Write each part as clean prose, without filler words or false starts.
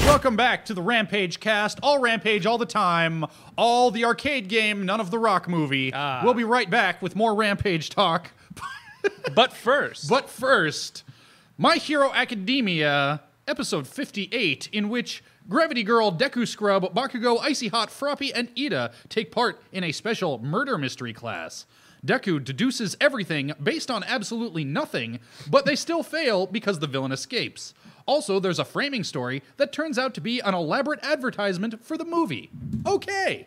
Welcome back to the Rampage cast. All Rampage all the time. All the arcade game, none of the Rock movie. We'll be right back with more Rampage talk. But first, My Hero Academia, episode 58, in which Gravity Girl, Deku Scrub, Bakugo, Icy Hot, Froppy, and Ida take part in a special murder mystery class. Deku deduces everything based on absolutely nothing, but they still fail because the villain escapes. Also, there's a framing story that turns out to be an elaborate advertisement for the movie. Okay.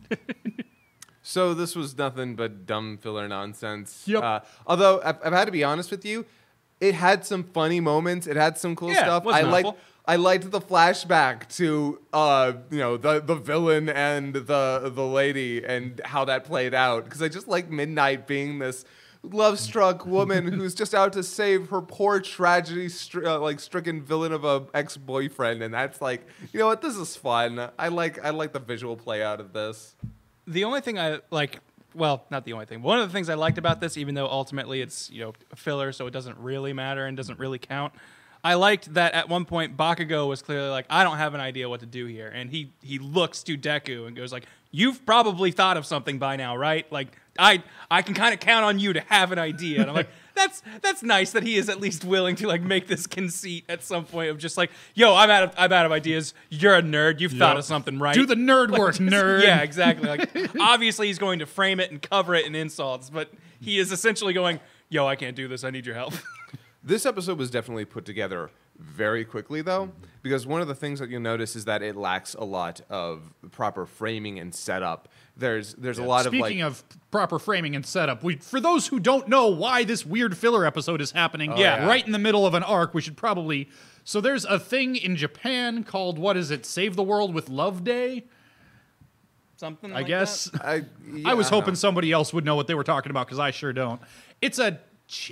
So this was nothing but dumb filler nonsense. Yep. Although I've had to be honest with you, it had some funny moments. It had some cool stuff. I liked the flashback to the villain and the lady and how that played out, because I just like Midnight being this love-struck woman who's just out to save her poor stricken villain of a ex-boyfriend, and that's like, you know what, this is fun. I like the visual play out of this. The only thing I like, well, not the only thing. One of the things I liked about this, even though ultimately it's a filler, so it doesn't really matter and doesn't really count. I liked that at one point Bakugo was clearly like, I don't have an idea what to do here, and he looks to Deku and goes like, you've probably thought of something by now, right? Like I can kind of count on you to have an idea. And I'm like, that's nice that he is at least willing to like make this conceit at some point of just like, yo, I'm out of ideas. You're a nerd. You've thought of something, right? Do the nerd work, nerd. Yeah, exactly. Like obviously he's going to frame it and cover it in insults, but he is essentially going, yo, I can't do this. I need your help. This episode was definitely put together very quickly, though, because one of the things that you'll notice is that it lacks a lot of proper framing and setup. There's a lot of like... Speaking of proper framing and setup, for those who don't know why this weird filler episode is happening, right in the middle of an arc, we should probably... So there's a thing in Japan called, what is it, Save the World with Love Day? Something I like guess. that? I was hoping somebody else would know what they were talking about, because I sure don't. It's a charity, ?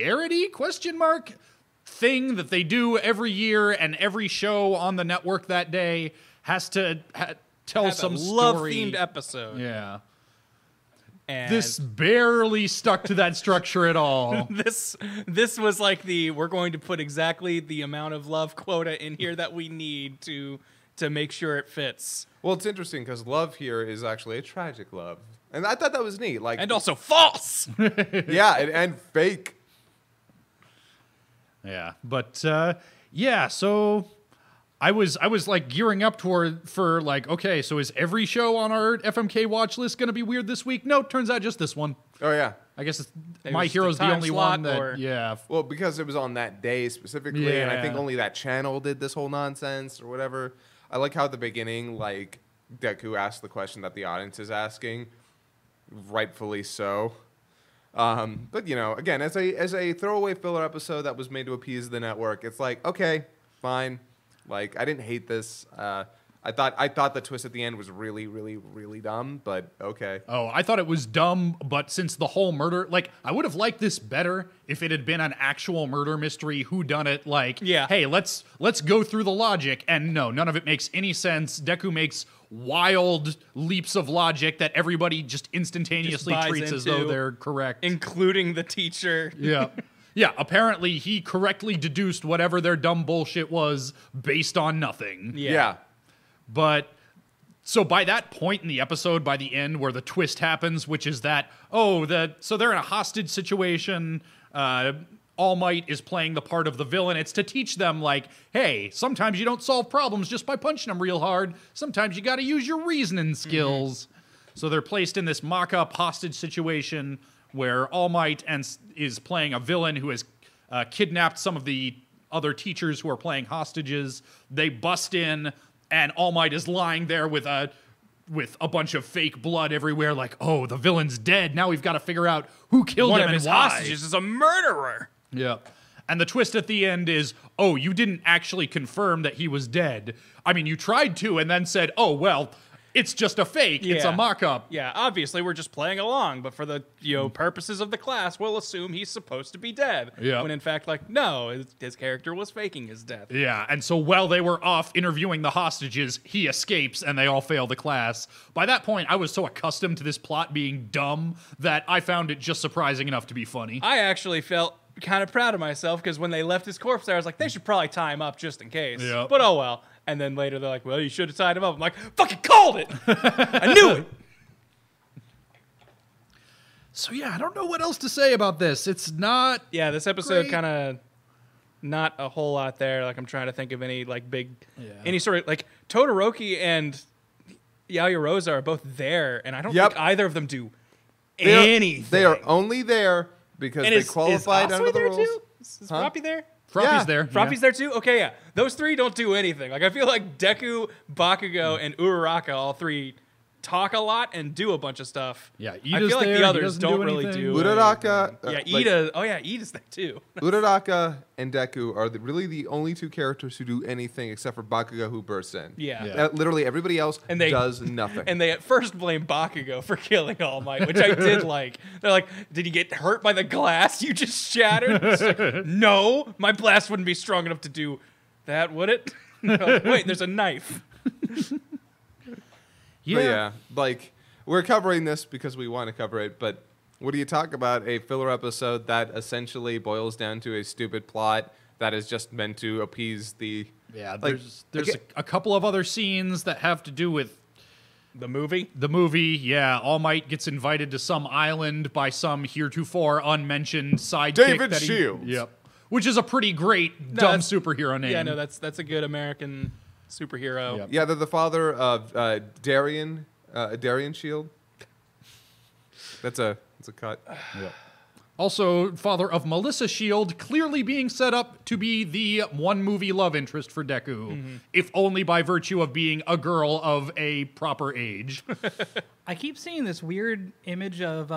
Thing that they do every year, and every show on the network that day has to tell some story. Love-themed episode. Yeah. And this barely stuck to that structure at all. This was like we're going to put exactly the amount of love quota in here that we need to make sure it fits. Well, it's interesting because love here is actually a tragic love, and I thought that was neat. Like, and also false. Yeah, and fake. Yeah, but so I was like gearing up for like, okay, so is every show on our FMK watch list going to be weird this week? No, turns out just this one. Oh yeah. I guess It My was Hero's the the time only slot, one that or- Well, because it was on that day specifically, and I think Yeah. only that channel did this whole nonsense or whatever. I like how at the beginning, like, Deku asked the question that the audience is asking, rightfully so. But again, as a throwaway filler episode that was made to appease the network, it's like, okay, fine. Like, I didn't hate this. I thought the twist at the end was really, really, really dumb, but okay. Oh, I thought it was dumb, but since the whole murder, like, I would have liked this better if it had been an actual murder mystery whodunit, like, hey, let's go through the logic, and no, none of it makes any sense. Deku makes wild leaps of logic that everybody just instantaneously Just buys treats as though into, they're correct. Including the teacher. Yeah. Yeah, apparently he correctly deduced whatever their dumb bullshit was based on nothing. Yeah. But so by that point in the episode, by the end where the twist happens, which is that, so they're in a hostage situation. All Might is playing the part of the villain. It's to teach them, like, hey, sometimes you don't solve problems just by punching them real hard. Sometimes you got to use your reasoning skills. So they're placed in this mock-up hostage situation where All Might is playing a villain who has kidnapped some of the other teachers who are playing hostages. They bust in, and All Might is lying there with a bunch of fake blood everywhere, like, oh, the villain's dead. Now we've got to figure out who killed him and why. One of his hostages is a murderer. Yeah. And the twist at the end is, oh, you didn't actually confirm that he was dead. I mean, you tried to and then said, oh, well, it's just a fake. Yeah. It's a mock-up. Yeah, obviously we're just playing along, but for the purposes of the class, we'll assume he's supposed to be dead. Yeah. When in fact, like, no, his character was faking his death. Yeah, and so while they were off interviewing the hostages, he escapes and they all fail the class. By that point, I was so accustomed to this plot being dumb that I found it just surprising enough to be funny. I actually felt kind of proud of myself because when they left his corpse there, I was like, they should probably tie him up just in case. Yep. But oh well. And then later they're like, well, you should have tied him up. I'm like, fucking called it. I knew it. So yeah, I don't know what else to say about this. It's not. Yeah, this episode great. kind of not a whole lot there. Like I'm trying to think of any like big, any sort of like Todoroki and Yaoyoroza are both there, and I don't think either of them do anything. They are only there because they qualified under the rules. Too? Is Froppy there? Froppy's there. Froppy's there too? Okay, yeah. Those three don't do anything. Like I feel like Deku, Bakugo, and Uraraka, all three talk a lot and do a bunch of stuff. Yeah, I Ida's feel like there, the he others doesn't don't do really anything. do. Uraraka, Yeah, Ida. Oh yeah, Ida's there too. Uraraka and Deku are really the only two characters who do anything except for Bakugo, who bursts in. Yeah. Literally everybody else does nothing. And they at first blame Bakugo for killing All Might, which I did like. They're like, did you get hurt by the glass you just shattered? It's like, no, my blast wouldn't be strong enough to do that, would it? Like, wait, there's a knife. Yeah, like we're covering this because we want to cover it, but what do you talk about a filler episode that essentially boils down to a stupid plot that is just meant to appease the there's a couple of other scenes that have to do with the movie. Yeah, All Might gets invited to some island by some heretofore unmentioned sidekick. David Shields. Yep. Which is a pretty great dumb superhero name. Yeah, no, that's a good American superhero. Yep. Yeah, they're the father of Darian Shield. That's a cut. Yep. Also, father of Melissa Shield, clearly being set up to be the one movie love interest for Deku, if only by virtue of being a girl of a proper age. I keep seeing this weird image of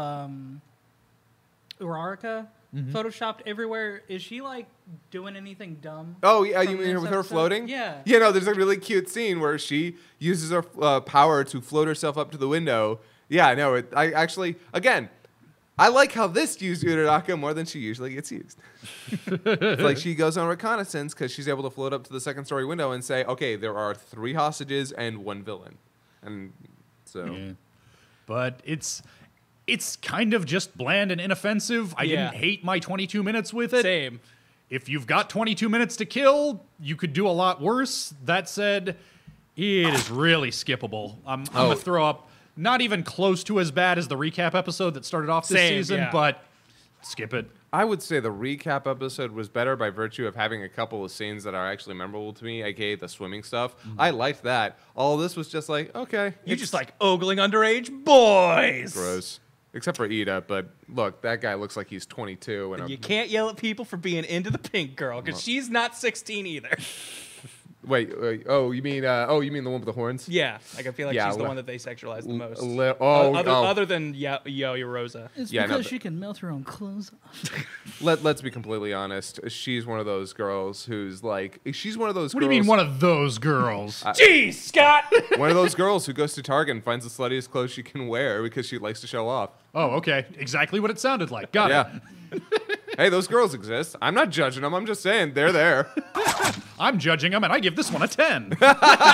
Uraraka photoshopped everywhere. Is she like doing anything dumb? Oh yeah, you from mean this with her episode? floating? Yeah. Yeah, no, there's a really cute scene where she uses her power to float herself up to the window. Yeah, no, I actually, again, I like how this used Uraraka more than she usually gets used. It's like she goes on reconnaissance because she's able to float up to the second story window and say, okay, there are 3 hostages and 1 villain. And so... Yeah. But it's kind of just bland and inoffensive. I didn't hate my 22 minutes with it. Same. If you've got 22 minutes to kill, you could do a lot worse. That said, it is really skippable. I'm going to throw up not even close to as bad as the recap episode that started off this season, but skip it. I would say the recap episode was better by virtue of having a couple of scenes that are actually memorable to me, aka the swimming stuff. I liked that. All this was just like, okay. You just like ogling underage boys. Gross. Except for Ida, but look, that guy looks like he's 22. And you can't yell at people for being into the pink girl, because she's not 16 either. Wait, oh, you mean the one with the horns? Yeah, like I feel like she's the one that they sexualize the most. Other than Yaoyoroza. It's because she can melt her own clothes off. Let's be completely honest. She's one of those girls who's like, she's one of those What girls. do you mean one of those girls? Jeez, Scott! One of those girls who goes to Target and finds the sluttiest clothes she can wear because she likes to show off. Oh, okay. Exactly what it sounded like. Got it. Hey, those girls exist. I'm not judging them. I'm just saying they're there. I'm judging them, and I give this one a 10. The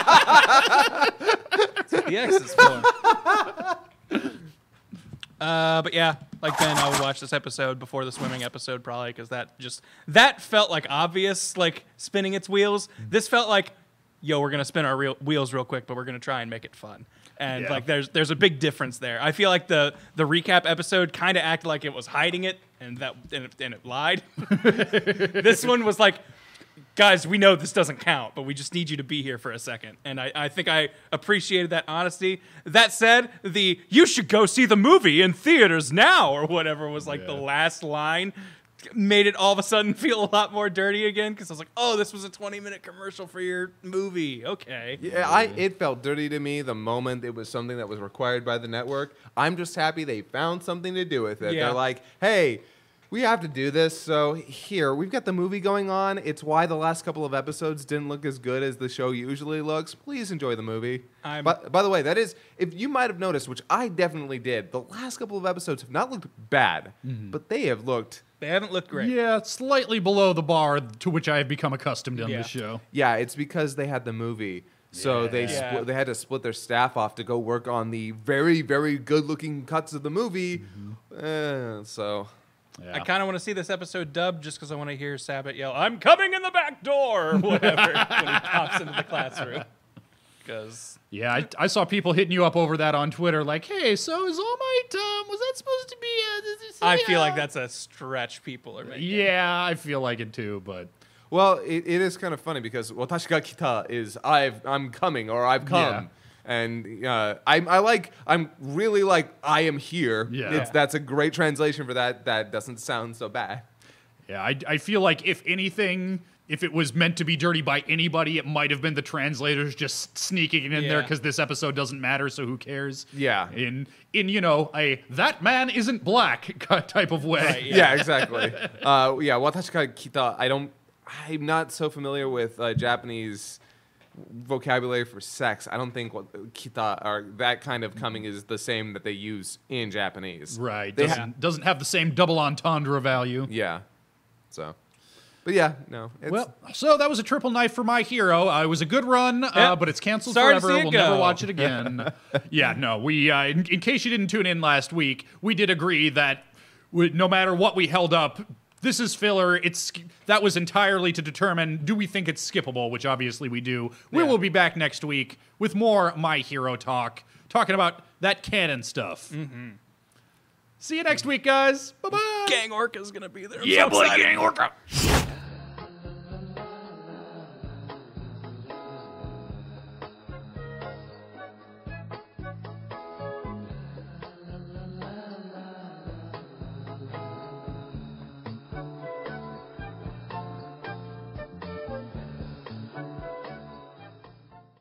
X is for. But yeah, like Ben, I would watch this episode before the swimming episode probably because that felt like obvious, like spinning its wheels. This felt like, yo, we're gonna spin our wheels real quick, but we're gonna try and make it fun. And like there's a big difference there. I feel like the recap episode kind of acted like it was hiding it, and it lied. This one was like, guys, we know this doesn't count, but we just need you to be here for a second. And I think I appreciated that honesty. That said, you should go see the movie in theaters now or whatever was like the last line. Made it all of a sudden feel a lot more dirty again because I was like, oh, this was a 20-minute commercial for your movie. Okay. Yeah, it felt dirty to me the moment it was something that was required by the network. I'm just happy they found something to do with it. Yeah. They're like, hey, we have to do this, so here, we've got the movie going on. It's why the last couple of episodes didn't look as good as the show usually looks. Please enjoy the movie. By the way, that is, if you might have noticed, which I definitely did, the last couple of episodes have not looked bad, but they have looked... They haven't looked great. Yeah, slightly below the bar to which I have become accustomed on this show. Yeah, it's because they had the movie. So they had to split their staff off to go work on the very, very good-looking cuts of the movie. So... I kind of want to see this episode dubbed just because I want to hear Sabat yell, "I'm coming in the back door," or whatever, when he pops into the classroom. Because I saw people hitting you up over that on Twitter, like, "Hey, so is All Might? Was that supposed to be?" I feel like that's a stretch people are making. Yeah, I feel like it too, but. Well, it is kind of funny because watashi ga kita is I'm coming or I've come. Yeah. And I'm really like I am here. Yeah. That's a great translation for that. That doesn't sound so bad. Yeah, I feel like if anything, if it was meant to be dirty by anybody, it might have been the translators just sneaking it in there because this episode doesn't matter, so who cares? Yeah. In a that man isn't black type of way. Right, Yeah, exactly. Watashi ga kita. I'm not so familiar with Japanese vocabulary for sex. I don't think what kita or that kind of coming is the same that they use in Japanese. Right. Doesn't have the same double entendre value. Yeah. So, but yeah, no. Well, so that was a triple knife for My Hero. It was a good run, but it's canceled Sorry to forever. see it We'll go. never watch it again. We in case you didn't tune in last week, we did agree that no matter what we held up, this is filler. That was entirely to determine, do we think it's skippable, which obviously we do. We will be back next week with more My Hero talk, talking about that canon stuff. Mm-hmm. See you next week, guys. Bye-bye. Gang Orca's going to be there. Yeah, boy, Gang Orca.